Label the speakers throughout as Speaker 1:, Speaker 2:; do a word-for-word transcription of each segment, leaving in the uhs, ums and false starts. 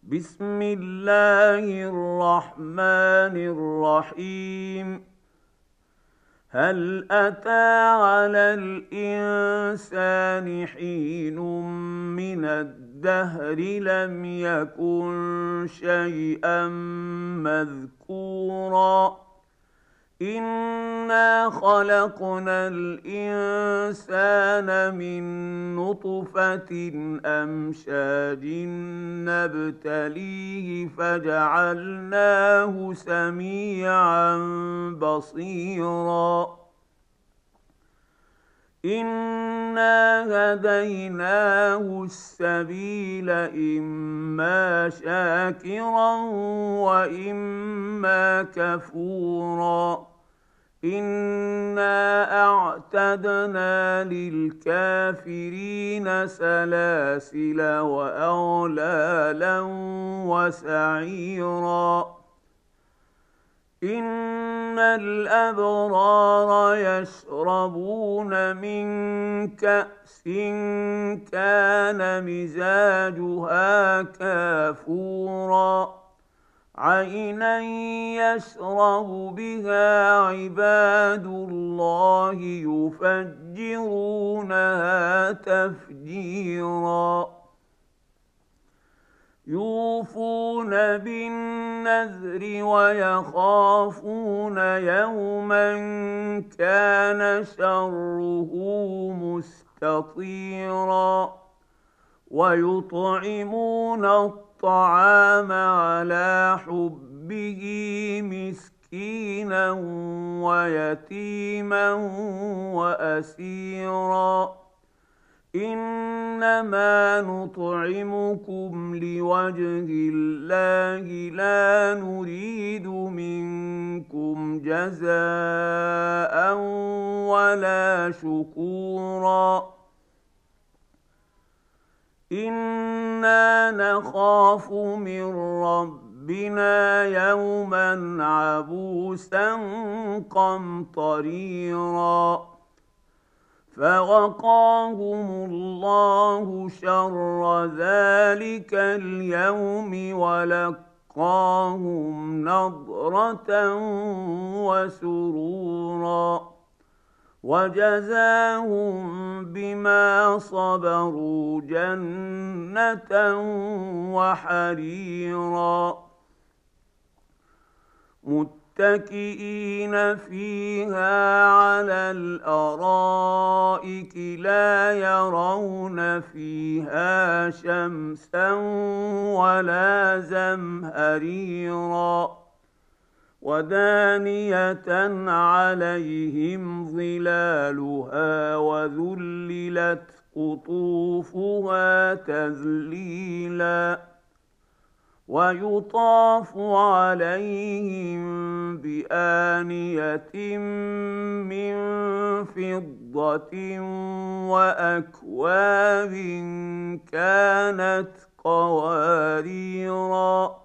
Speaker 1: بسم الله الرحمن الرحيم. هل أتى على الإنسان حين من الدهر لم يكن شيئا مذكورا إنا خلقنا الإنسان من نطفة أمشاج نبتليه فجعلناه سميعا بصيرا إنا هديناه السبيل إما شاكرا وإما كفورا إنا أعتدنا للكافرين سلاسل وأغلالا وسعيرا إن الأبرار يشربون من كأس كان مزاجها كافورا عينا يشرب بها عباد الله يفجرونها تفجيرا يوفون بالنذر ويخافون يوما كان شره مستطيرا ويطعمون الطعام على حبه مسكينا ويتيما وأسيرا إنما نطعمكم لوجه الله لا نريد منكم جزاء ولا شكورا إنا نخاف من ربنا يوما عبوسا قمطريرا فوقاهم الله شر ذلك اليوم ولقاهم نضرة وسرورا وجزاهم بما صبروا جنة وحريرا متكئين فيها على الأرائك لا يرون فيها شمسا ولا زمهريرا ودانية عليهم ظلالها وذللت قطوفها تذليلا ويطاف عليهم بآنية من فضة وأكواب كانت قواريرا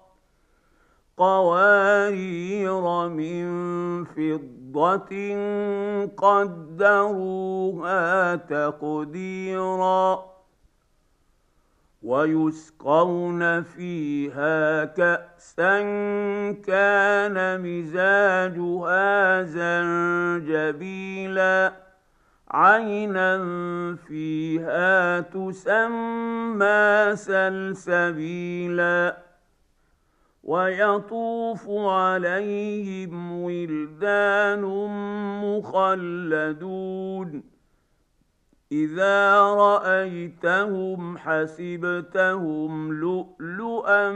Speaker 1: قوارير من فضة قدروها تقديرا ويسقون فيها كأسا كان مزاجها زنجبيلا عينا فيها تسمى سلسبيلا ويطوف عليهم ولدان مخلدون إذا رأيتهم حسبتهم لؤلؤا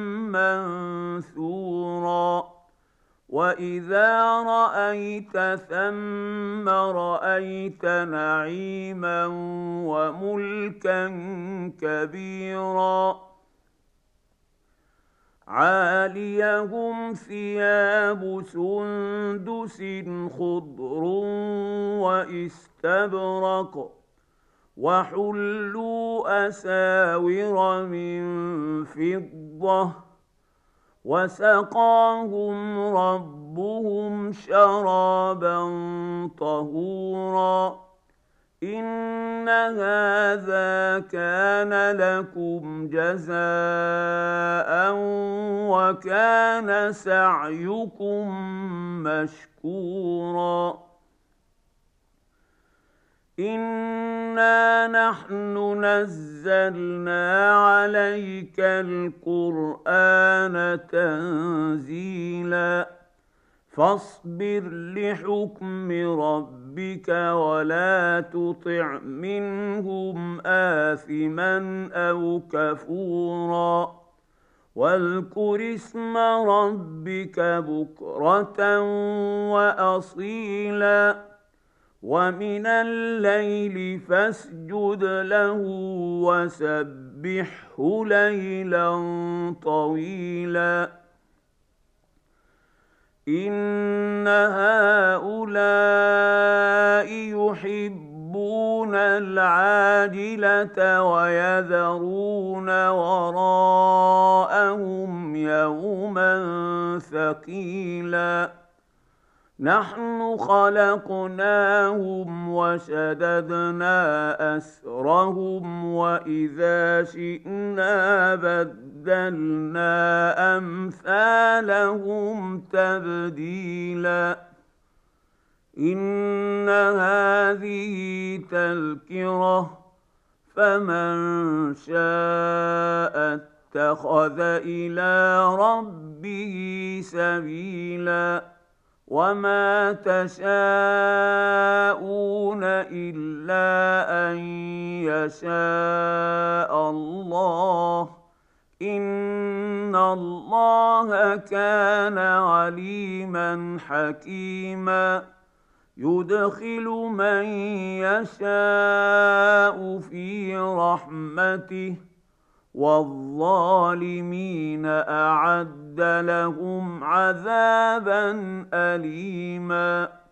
Speaker 1: منثورا وإذا رأيت ثم رأيت نعيما وملكا كبيرا عاليهم ثياب سندس خضر واستبرق وحلوا أساور من فضة وسقاهم ربهم شرابا طهورا إن هذا كان لكم جزاء وكان سعيكم مشكورا إنا نحن نزلنا عليك القرآن تنزيلا فاصبر لحكم ربك ولا تطع منهم آثما أو كفورا واذكر اسم ربك بكرة وأصيلا ومن الليل فاسجد له وسبحه ليلا طويلا إن هؤلاء يحبون العاجلة ويذرون وراءهم يوما ثقيلا نحن خلقناهم وشددنا أسرهم وإذا شئنا بدلنا أمثالهم تبديلا إن هذه تذكرة فمن شاء اتخذ إلى ربه سبيلا وما تشاءون إلا أن يشاء الله إن الله كان عليما حكيما يدخل من يشاء في رحمته والظالمين أعد لهم عذابا أليما